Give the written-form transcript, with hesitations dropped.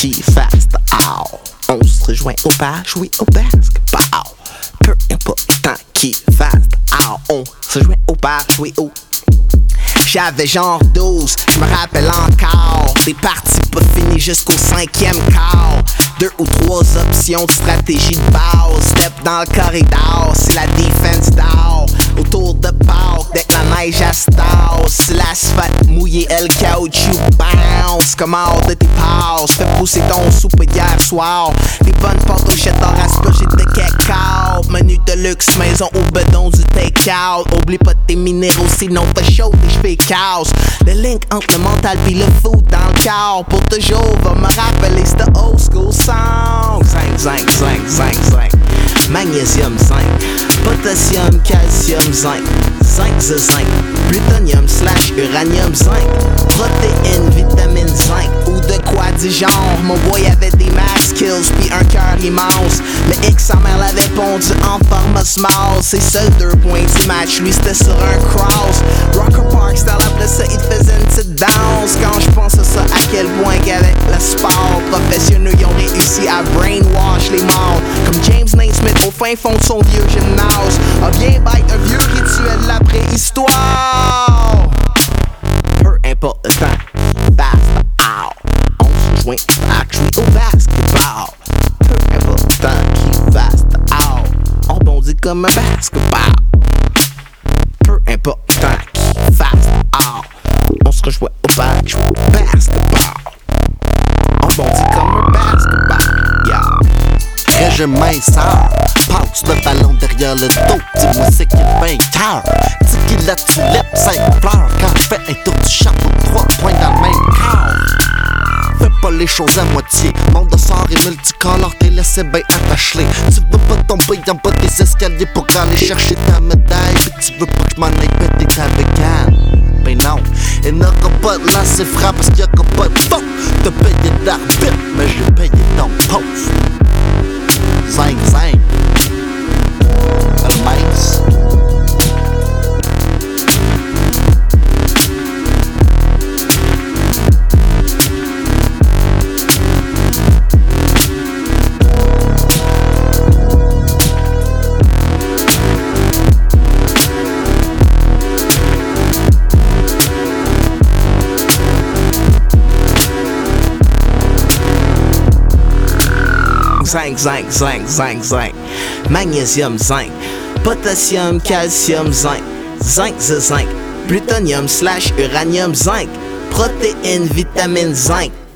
qui fast out. On se rejoint au bar, jouer au basketball. Peu importe le temps qui fast out. On se rejoint au bar, jouer au. J'avais genre 12, je me rappelle encore. Des parties pas finies jusqu'au 5e quart. 2 ou 3 options de stratégie de base. Step dans le corridor, c'est la defense down. Autour de Pâques, dès que la neige à stase. L'asphalte mouillé, le caoutchouc bounce. Comme hors de tes passes, fais pousser ton soupe hier soir. Des bonnes pâtes aux cheddar aspergées de cacao. Menu de luxe, maison au bedon du take-out. Oublie pas tes minéraux, sinon t'as chaud et j'fais casse. Le link entre le mental pis le food dans le corps. Pour toujours, va me rappeler ce old school song. Zinc, magnésium 5, potassium, calcium, zinc, zinc, plutonium / uranium 5, protéines, vitamine 5, ou de quoi du genre. Mon boy avait des max skills pis un cœur immense. Le X, sa mère l'avait pondu en forme small. Ses seuls 2 points du match, lui c'était sur un cross. Rocker Park style, après ça il te faisait une petite danse. Quand je pense à ça, à quel point qu'avec le sport professionnel ils ont réussi à brainwash les morts. Comme James Naismith au fin fond de son vieux gymnase. A bien bête un vieux rituel de la préhistoire. Peu importe le temps, fast out. On se joint à jouer au basketball. Peu importe le temps qui fast out. On rebondit comme un basketball. Peu importe le temps qui fast out. On se rejoint au basketball. On rebondit comme un basketball. Yeah. Régime minceur, passe le ballon derrière le dos. Dis-moi c'est qui le vainqueur. Dis qu'il la tulipe, 5 fleurs. Quand je fais un tour du chapeau, 3 points dans le même corps. Fais pas les choses à moitié. Monde de sort et multicolore, t'es laissé ben attaché. Tu veux pas tomber en bas des escaliers pour aller chercher ta médaille. Pis tu veux pas que je m'en aille péter ta bécane. Ben non, il n'aura pas de lancer franc parce qu'il y aura pas de faute. T'as payé de l'arbitre, mais j'ai payé ton poste. Zinc, le mince. Zinc, magnésium 5, potassium, calcium, zinc, zinc, plutonium / uranium 5, protéines, vitamine 5.